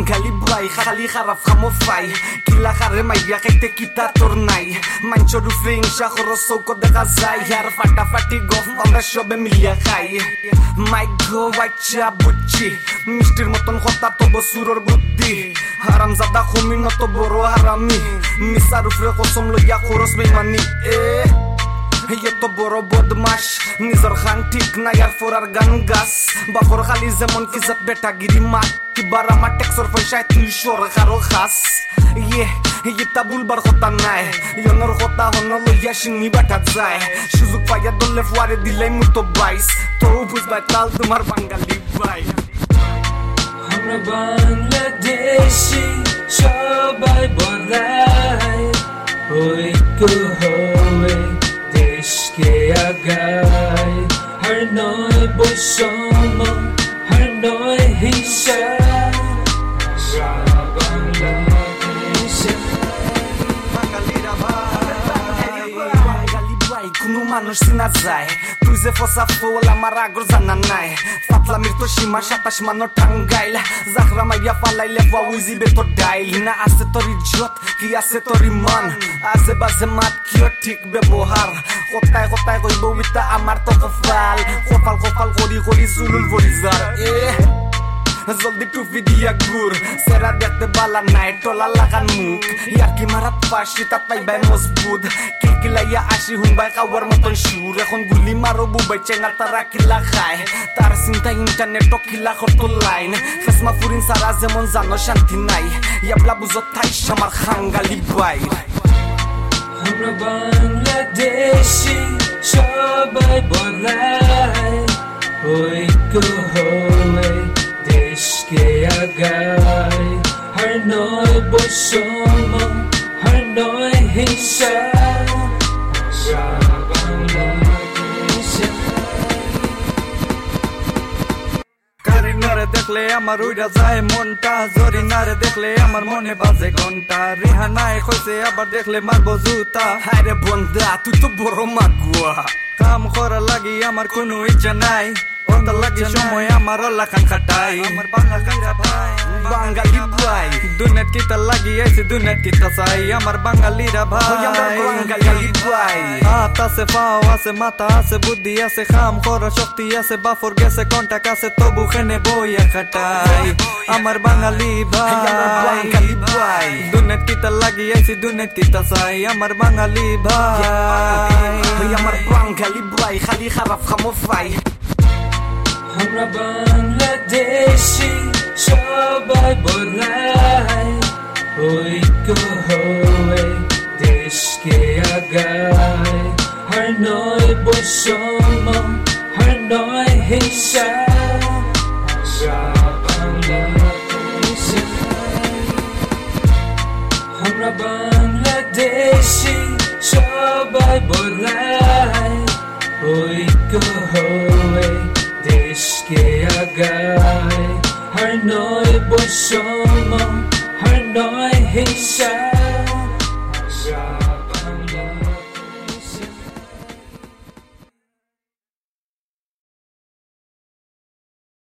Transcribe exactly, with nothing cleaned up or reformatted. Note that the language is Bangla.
বাঙালি ভাই খালি খারাপ খামো ফাই কিলা খারে মাইয়া খাইতে কিতা তোর নাই মাঞ্চর উপরে হিংসা খরচ চৌকো দেখা যায় আর ফাটাফাটি গফ আমরা সবে মিলিয়া খাই মাইক গো বাচ্চা বুচ্চি মিষ্টির মতন কথা তো বসুরর বুদ্ধি হারাম জাদা খমি নত বড় হারামি মিসার উপরে কসম লইয়া খরচ বেমানি এ এত বড় বদমাস নিজর খান ঠিক নাই আর ফোরার গান গাছ বাপর খালি যেমন কিজাত বেটাগিরি মাত কিবার আমার ট্যাক্সর পয়সায় তুই সরকারও খাস ইয়ে ইটা বুলবার কথা নাই ইয়নর কথা হন লইয়া সিংনি বাটা যায় সুযোগ পাইয়া দলে ফুয়ারে দিলাই মুতো বাইস তো বুঝবাই তাল তোমার বাঙালি ভাই আমরা বাংলাদেশি সবাই বলাই ঐক্য হয়ে দেশকে আগায় হর নয় বৈষম্য হর নয় হিংসা কোনো মানুষ চিনা যায় তুই যে ফসা ফল আমার আগর জানা নাই পাতলামির তো সীমা সাতাশ মানো টাঙ্গাইল জাখরা মাইয়া পালাইলে পাউজি বেতর ডাইল না আছে তোর ইজ্জত কি আছে তোর ইমান আজে বাজে মাত কিয় ঠিক ব্যবহার কোথায় কোথায় কইব বিতা আমার তো কপাল কপাল কপাল করি করি জুলুল ভরি যার এ জলদি টুপি দিয়া গুর সেরা দেখতে বালা নাই টোলা লাগান মুখ ইয়ার কি মারাত পাশি তাত পাইবাই মজবুত কিলকিলাইয়া আসি হুমবাই কাওয়ার মতন সুর এখন গুলি মারো বুবাই চেঙ্গার তারা কিলা খায় তার চিন্তা ইন্টারনেট কিলা কত লাইন খেসমা ফুরিন সারা যেমন জানো শান্তি নাই ইয়াবলা বুঝত থাইস আমার খাঙ্গালি ভাই আমরা বাংলাদেশি সবাই বলাই ঐক্য হয়ে দেশকে আগায় হর নয় বৈষম্য হর নয় হিংসা কারিনারে দেখলে আমার উইরা যায় মনটা জরিনারে দেখলে আমার মনে বাজে ঘন্টা রিহানায় কইছে আবার দেখলে মারবো জুতা হায়রে বন্ধা তুই তো বড় মাগুয়া কাম করা লাগি আমার কোনো ইচ্ছা নাই ওটা লাগি সময় আমার লাখান খাটাই আমার বাঙালিরা ভাই বাঙালি ভাই দুনিয়াত কিতা লাগি আইছে দুনিয়াত কিতা চাই আমার বাঙালিরা ভাই আমার বাঙালি ভাই হাত আছে পাও আছে মাথা আছে বুদ্ধি আছে কাম করার শক্তি আছে বাফর গেছে কন্টাক্ট আছে তবু খেনে বইয়া খাটাই আমার বাঙালি ভাই বাঙালি ভাই দুনিয়াত কিতা লাগি আইছে দুনিয়াত কিতা চাই আমার বাঙালি ভাই আমার বাঙালি ভাই খালি খারাপ খামো ফাই আমরা বাংলাদেশি সবাই বলাই ঐক্য হয়ে দেশকে আগায় হর নয় বৈষম্য হর নয় হিংসা আমরা বাংলাদেশি সবাই বলাই ঐক্য হয়ে দেশকে আগায় হর নয় বৈষম্য